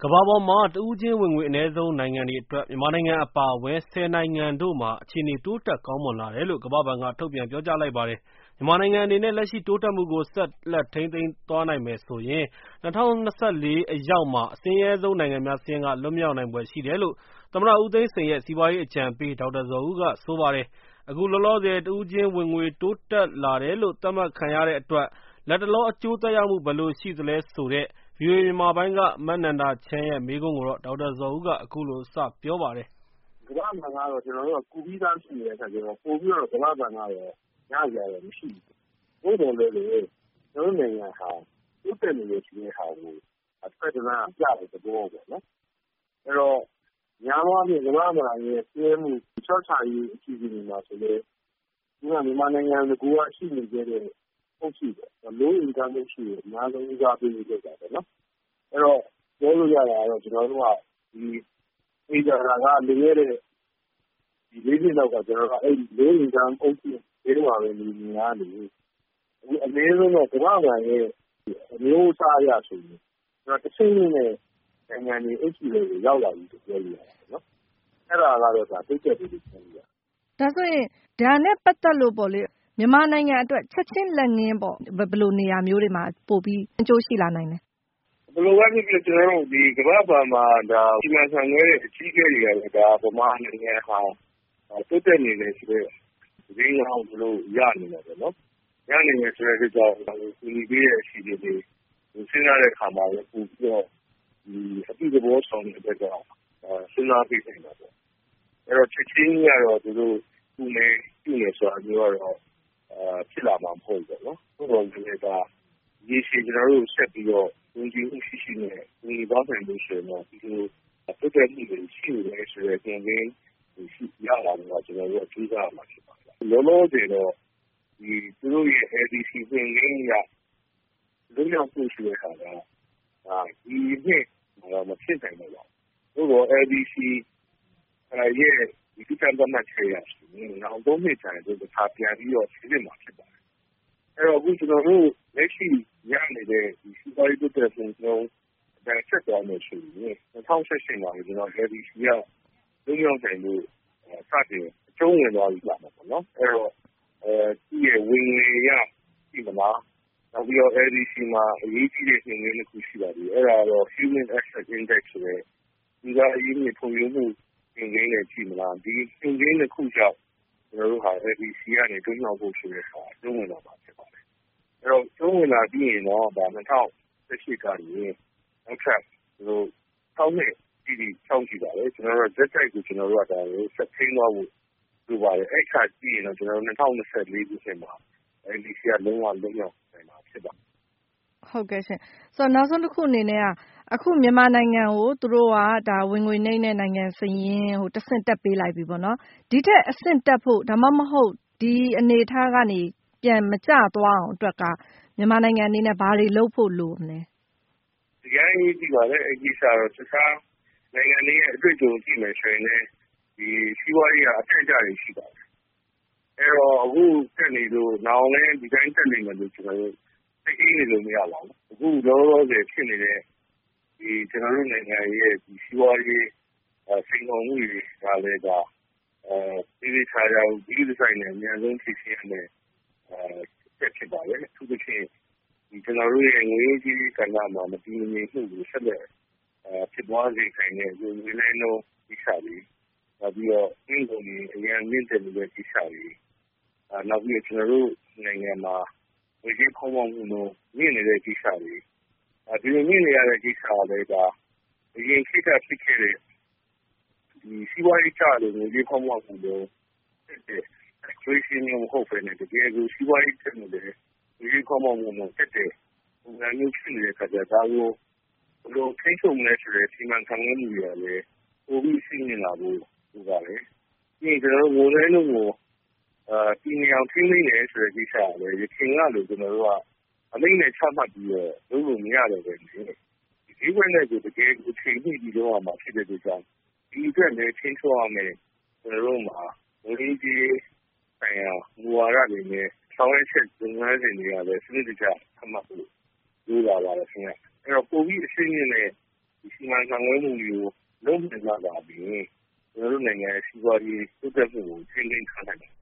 ကမ္ဘာပေါ်မှာတဦးချင်းဝင်ငွေအနည်းဆုံးနိုင်ငံတွေအတွက်မြန်မာနိုင်ငံအပါအဝင်10နိုင်ငံတို့မှာအခြေအနေတိုးတက်ကောင်းမွန်လာတယ်လို့ကမ္ဘာ့ဘဏ်ကထုတ်ပြန်ပြောကြားလိုက်ပါတယ်။မြန်မာနိုင်ငံအနေနဲ့လက်ရှိတိုးတက်မှုကိုဆက်လက်ထိန်းသိမ်းသွားနိုင်မယ်ဆိုရင်2024အရောက်မှာအဆင်းရဲဆုံးနိုင်ငံများစာရင်းကလွတ်မြောက်နိုင်ဖွယ်ရှိတယ်လို့သမ္မတဦးသိန်းစိန်ရဲ့စီးပွားရေးအကြံပေးဒေါက်တာဇော်ဦးကဆိုပါတယ်။အခုလောလောဆယ်တဦးချင်းဝင်ငွေတိုးတက်လာတယ်လို့သတ်မှတ်ခံရတဲ့အတွက်လက်တလောအကျိုးသက်ရောက်မှုဘယ်လိုရှိသလဲဆိုတဲ့ VOA မြန်မာပိုင်းကမနန္ဒာချမ်းရဲ့မေးခွန်းကိုတော့ဒေါက်တာဇော်ဦးကအခုလိုစပြောပါတယ်။ကမ္ဘာ့ဘဏ်ကတော့ကျွန်တော်တို့ကကူပြီးသားရှိနေတဲ့အခါကျတော့ပို့ပြီးတော့ကမ္ဘာ့ဘဏ်ကတော့ညကြရမရှိဘူး။ဘို့တော်လည်းကျွန်တော်နိုင်ငံဟာဥပဒေနဲ့ရှိတဲ့ဟာကိုအဖက်တနာပြတဲ့သဘောပေါ့နော်။အဲ့တော့ညာမှာကကမ္ဘာ့ဘဏ်ရဲ့ပြည့်မှုချော့ချရေးအစီအစဉ်တွေမှာဆိုလေဒီကမြန်မာနိုင်ငံကရှိနေကြတဲ့ဟုတ်ရှိတယ်။လိုအင်တာနက်ရှိတယ်အများဆုံးဥစားပေးနေတာပေါ့နော်။အဲ့တော့ပြောလို့ရတာကတော့ကျွန်တော်တို့ကဒီအေဂျာကလူရဲတဲ့ဒီလေးနှစ်လောက်ကကျွန်တော်ကအဲ့လိုအင်တာအုပ်စုဒီလိုပါပဲနေများနေအခုအနည်းဆုံးတော့ကမ္ဘာ့ဘဏ်ရဲ့အမျိုးအစားအရဆိုရင်ကျွန်တော်တစ်ချိန်နဲ့နိုင်ငံတွေအုပ်စုတွေကိုရောက်လာပြီပြောလို့ရတယ်နော်အဲ့ဒါကတော့ဒါသိချက်တွေပြောလို့ရတယ်ဒါဆိုရင်ဒါနဲ့ပတ်သက်လို့ပေါ့လေမြန်မာနိုင်ငံအတွက်ချက်ချင်းလက်ငင်းပေါ့ဘယ်လိုနေရာမျိုးတွေမှာပို့ပြီးအကျိုးရှိလာနိုင်လဲဘယ်လိုပဲဖြစ်ဖြစ်ကျွန်တော်တို့ဒီကမ္ဘာ့ဘဏ်မှာဒါဒီမှာဆန်ခွဲတဲ့အကြီးအကဲတွေကလည်းဒါဗမာနိုင်ငံဟာတိုးတက်နေတယ်ဆိုတော့ဒီကောင်ဘယ်လိုရနေလဲပေါ့နော်ရနေတယ်ဆိုတဲ့ကြောင့်ဒီပေးရဲ့အစီအစဉ်တွေစဉ်းစားတဲ့အခါမှာလည်းပို့ပြီးတော့ဒီအပြုသဘောဆောင်တဲ့အတွက်ကြောင့်စဉ်းစားပြီးနေတာပေါ့အဲ့တော့ချက်ချင်းကတော့သူတို့သူ့နဲ့ပြုနေဆိုတာမျိုးကတော့ဖြစ်လာမှာမဟုတ်ဘူးပေါ့နော်ဘုရားလည်းဒါဒီစီကျွန်တော်တို့ဆက်ပြီးတော့ဝင်ကြည့်မှုရှိနေဒီဘာသာမျိုးဆိုတော့ဒီလိုတိုးတက်မှုတွေရှိနေတယ်ဆိုတဲ့သင်ခန်းရှိရလာတော့ကျွန်တော်တို့အထူးစားမှာဖြစ်ပါတယ်လောလောဆယ်တော့ဒီသူတို့ရဲ့ ADC သင်ခန်းရလူရောက်မှုရှိတဲ့ခါကဒီနှစ်မဖြစ်နိုင်တော့ဘူးဘုရား ADC ရဲ့ဒီကိစ္စမှတ်ချက်ရရှိနေနောက်3နှစ်ကြာရင်တို့တစ်ခါပြန်ပြီးတော့ရှင်းပြမှာဖြစ်ပါတယ်အဲ့တော့အခုကျွန်တော်တို့လက်ရှိရနေတဲ့ဒီစီးပွားရေးတိုးတက်မှုကျွန်တော်ဆက်သွားမယ်ဆိုရင်2018မှာကျွန်တော် ADC ကလူရောက်တိုင်းလို့စတင်အကျုံးဝင်သွားပြီလားပေါ့နော်အဲ့တော့ဒီရဲ့ဝင်ငွေရဒီမလားနောက်ပြီးတော့ ADC မှာအရေးကြီးတဲ့နေရာတစ်ခုရှိပါတယ်အဲ့ဒါတော့ Human Asset Index ဆိုတဲ့ဒီကအရေးကြီးပုံရုံးမှုသင်ခန်းနဲ့ကြည့်မလားဒီသင်ခန်းတစ်ခုကြောင့်ကျွန်တော်တို့ဟာ ADC ကနေတွန်းလှန်ဖို့ဆိုတဲ့ဟာတွန်းဝင်လာပါဖြစ်ပါတယ်အဲ့တော့တွန်းဝင်လာပြီးရင်တော့ဒါ2018ကနေနောက်ထပ်တို့6နှစ်ဒီစောင့်ကြည့်ပါလေကျွန်တော်တို့ဇက်တိုက်ကိုကျွန်တော်တို့ကဒါကိုဆက်ထိန်းသွားဖို့လိုပါတယ်အဲ့ခါကြည့်ရင်တော့ကျွန်တော်တို့2024ခုနှစ်မှာ ADC ကလုံးဝလုံးရောက်နိုင်မှာဖြစ်ပါတယ်ဟုတ်ကဲ့ရှင်ဆိုတော့နောက်ဆုံးတစ်ခုအနေနဲ့ကအခုမြန်မာနိုင်ငံကိုသူတို့ကဒါဝင်ငွေနှိမ့်တဲ့နိုင်ငံစရင်တဆင့်တက်ပေးလိုက်ပြီပေါ့နော်ဒီထက်အဆင့်တက်ဖို့ဒါမှမဟုတ်ဒီအနေအထားကနေပြန်မကျသွားအောင်အတွက်ကမြန်မာနိုင်ငံအနေနဲ့ဘာတွေလုပ်ဖို့လိုမလဲဒီကနေ့ဒီပါလေအကြီးစားတော့တခြားနိုင်ငံတွေရဲ့အတွေ့အကြုံကြည့်မယ်ဆိုရင်လည်းဒီစီးပွားရေးကအထက်ကျတွေရှိပါတယ်အဲ့တော့အခုတက်နေလို့နောက်လည်းဒီတိုင်းတက်နေမယ်လို့ကျွန်တော်တို့သိနေလို့မရပါဘူးအခုလောလောဆယ်ဖြစ်နေတဲ့ဒီကျွန်တော်တို့နိုင်ငံရဲ့ဒီစီးပွားရေးစိန်ခေါ်မှုတွေကလည်းဒါဒီခြားကြောင်ဒီဒီဇိုင်းနဲ့အများဆုံးဖြစ်ဖြစ်နေတက်ဖြစ်ပါလေသူတို့ချင်းဒီကျွန်တော်တို့ရဲ့ငွေကြေးကဏ္ဍမှာမတည်ငြိမ်မှုကိုဆက်လက်ဖြစ်ပွားစေခိုင်းတဲ့ဒီငွေလဲနှုန်းဒီစားပြီးနောက်ပြီးတော့အင်းကုန်ကြီးအရင်မြင့်တက်နေတဲ့ဒီစားပြီးနောက်ပြီးတော့ကျွန်တော်တို့နိုင်ငံမှာငွေကြေးဖောင်းပွားမှုနှုန်းမြင့်နေတဲ့ဒီစားပြီးဒီလိုမြင့်နေရတဲ့ဒီစားလည်းဒါအရင်ခေတ်ကဖြစ်ခဲ့တဲ့ဒီစီးပွားရေးကျတဲ့ငွေကြေးဖောင်းပွားမှုနှုန်းကျွေးစင်းမျိုးမဟုတ်ဘဲနဲ့တကယ်ကိုစီးပွားရေးတက်နေတဲ့ဒီကောမမှုနဲ့တက်တဲ့ဘုံမျိုးဖြစ်နေတဲ့အခါကျတော့ဘယ်လိုထိချုံလဲဆိုတဲ့စီမံခန့်ခွဲမှုတွေလည်းပိုပြီးရှင်းနေတာလို့ပြောပါလေဒီကျွန်တော်တို့ငိုလဲလို့ကိုဒီနေအောင်ထိနေတယ်ဆိုတဲ့ကိစ္စကလည်းရခင်ကလို့ကျွန်တော်တို့ကအမိန့်နဲ့ချမှတ်ပြီးတော့လုပ်လို့မရတယ်ပဲဒီဘက်နဲ့ကိုတကယ်ကိုချိန်ပြီးပြီးတော့မှဖြစ်တဲ့ကြောင့်ဒီအတွက်လည်းချင်းချောရမယ်ကျွန်တော်တို့မှာငွေကြီးဆိုင်ရာမူဝါဒတွေနဲ့ဆောင်ရွက်ချက်လုပ်ငန်းစဉ်တွေကလည်းစနစ်တကျအမှတ်ဖို့လိုလာပါတယ်ခင်ဗျအဲ့တော့ပိုပြီးအရှင်းရင်းနဲ့ဒီစီမံခန့်ခွဲမှုမျိုးလုပ်နိုင်မှသာလျှင်ကျွန်တော်တို့နိုင်ငံရဲ့စီးပွားရေးတိုးတက်မှုကိုထိန်းသိမ်းထားနိုင်တယ်